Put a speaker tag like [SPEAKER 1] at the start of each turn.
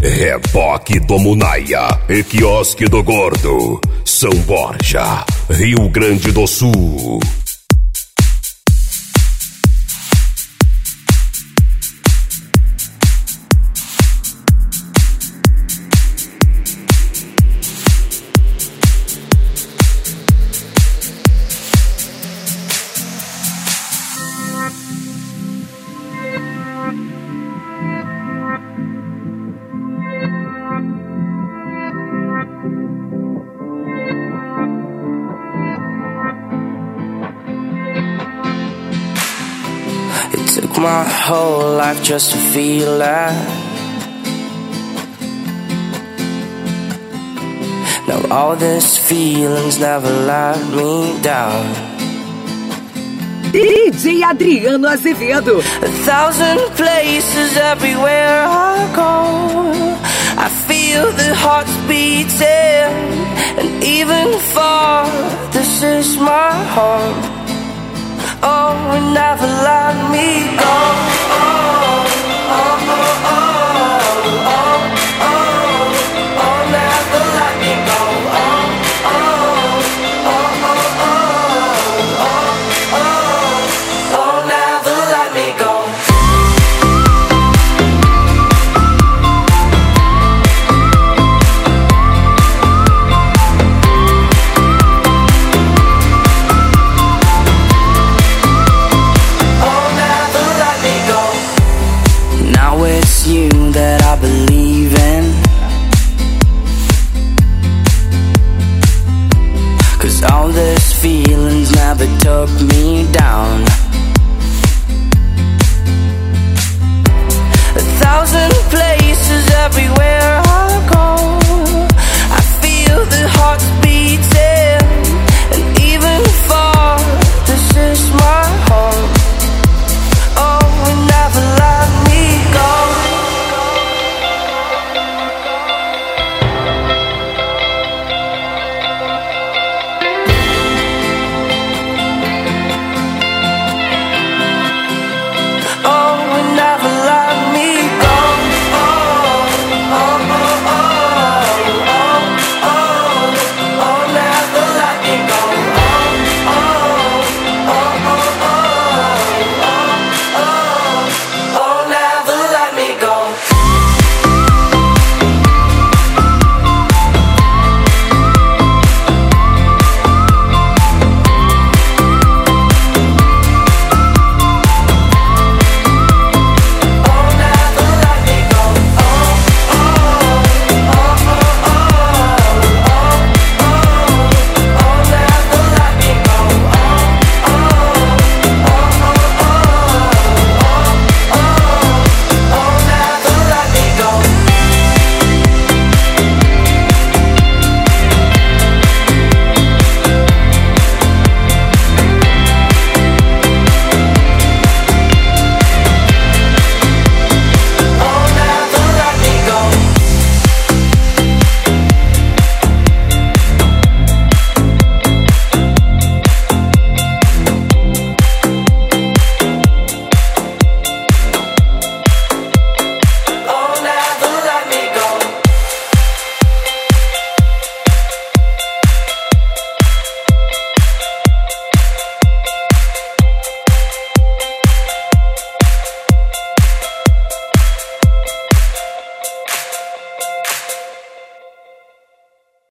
[SPEAKER 1] Reboque do Munaia e Quiosque do Gordo, São Borja, Rio Grande do Sul.
[SPEAKER 2] My whole life just to feel that. Now all these feelings never let me down.
[SPEAKER 3] DJ Adriano Azevedo.
[SPEAKER 2] 1,000 places everywhere I go, I feel the hearts beating, and even far, this is my home.